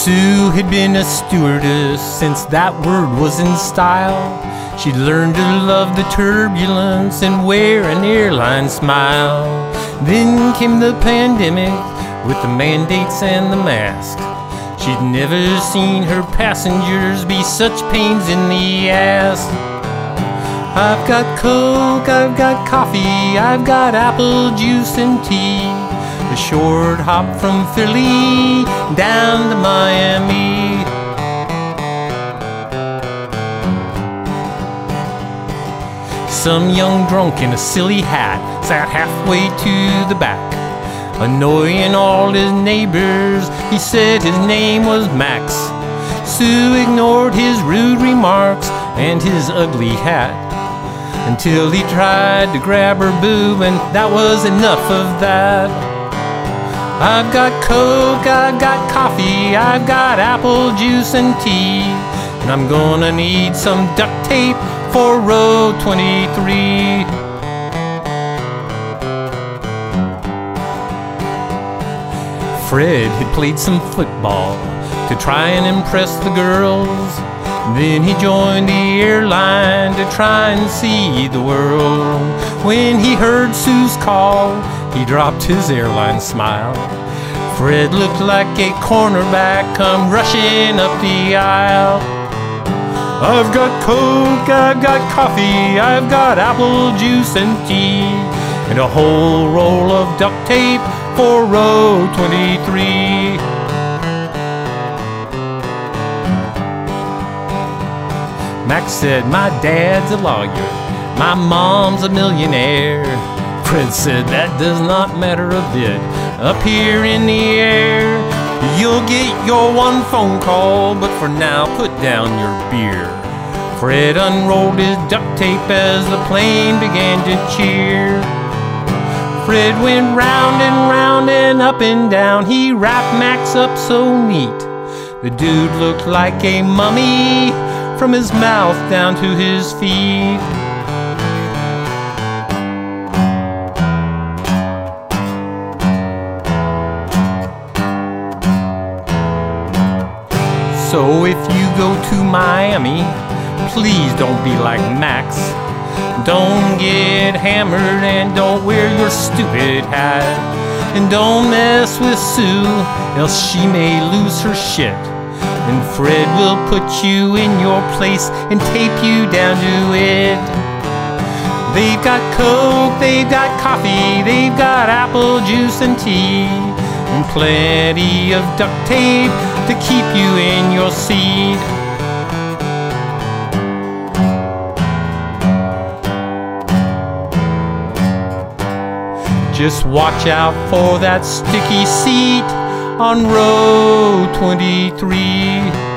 Sue had been a stewardess since that word was in style. She'd learned to love the turbulence and wear an airline smile. Then came the pandemic with the mandates and the mask. She'd never seen her passengers be such pains in the ass. I've got Coke, I've got coffee, I've got apple juice and tea. A short hop from Philly down to Miami. Some young drunk in a silly hat sat halfway to the back, annoying all his neighbors. He said his name was Max. Sue ignored his rude remarks and his ugly hat until he tried to grab her boob, and that was enough of that. I've got Coke, I've got coffee, I've got apple juice and tea, and I'm gonna need some duct tape for row 23. Fred had played some football to try and impress the girls. Then he joined the airline to try and see the world. When he heard Sue's call, he dropped his airline smile. Fred looked like a cornerback come rushing up the aisle. I've got Coke, I've got coffee, I've got apple juice and tea, and a whole roll of duct tape for row 23. Max said, my dad's a lawyer, my mom's a millionaire. Fred said, that does not matter a bit. Up here in the air, you'll get your one phone call, but for now, put down your beer. Fred unrolled his duct tape as the plane began to cheer. Fred went round and round and up and down. He wrapped Max up so neat. The dude looked like a mummy from his mouth down to his feet. So if you go to Miami, please don't be like Max. Don't get hammered and don't wear your stupid hat. And don't mess with Sue, else she may lose her shit. And Fred will put you in your place and tape you down to it. They've got Coke, they've got coffee, they've got apple juice and tea, and plenty of duct tape to keep you in your seat. Just watch out for that sticky seat on row 23.